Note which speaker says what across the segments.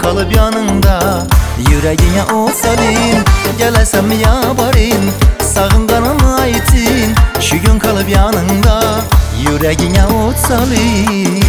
Speaker 1: kalıp yanında. Yüreğine ot salayım, gelesem yabarin. Sağın kanıma itin, şu gün kalıp yanında. Yüreğine ot salayım.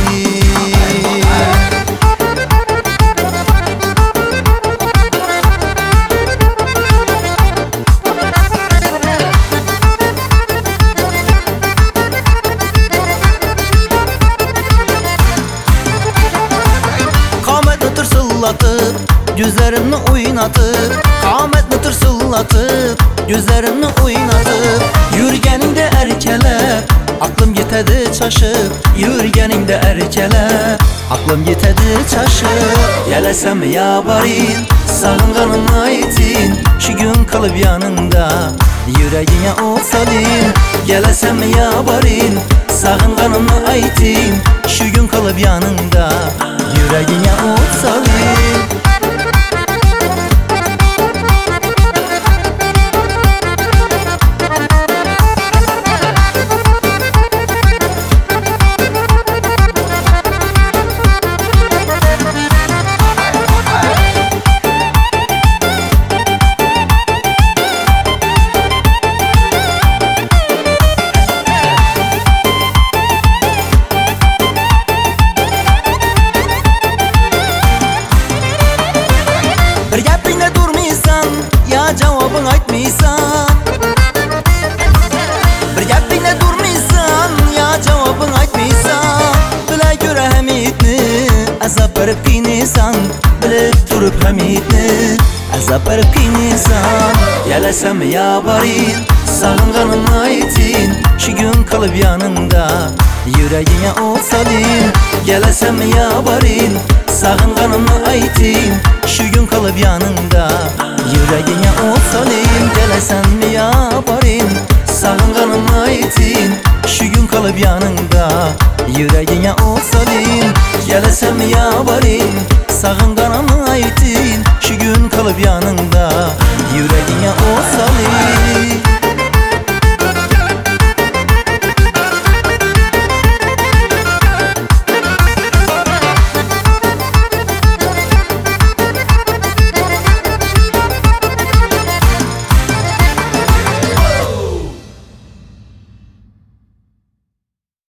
Speaker 1: Gözlerimni oynatıp, kametni tırsıllatıp, gözlerimni oynatıp, yürgeningde erkeler, aklım yetedi çaşıp, yürgeningde erkeler, aklım yetedi çaşıp. Gelesem yabarin, sağınganıma itin, şu gün kalıp yanında. Yüreğine ot salayım, gelesem yabarin, sağınganıma itin, şu gün kalıp yanında. Yüreğine ot salayım. Bir gapingde durmaysan, ya cevabın aytmaysan. Bir gapingde durmaysan, ya cevabın aytmaysan. Bile göre hamidni, azap verip kiynisan. Bilip turup hamidni, azap verip kiynisan. Gelesem yabarin, sağınganıma itin, şu gün kalıp yanında. Yüreğine ot salayım, gelesem yabarin, sağınganıma itin, şu gün kalıp yanında. Yüreğine ot salayım, gelesem yabarin, sağınganıma itin, şu gün kalıp yanında. Yüreğine ot salayım, gelesem yabarin, sağınganıma itin, şu gün kalıp yanında. Yüreğine ot salayım.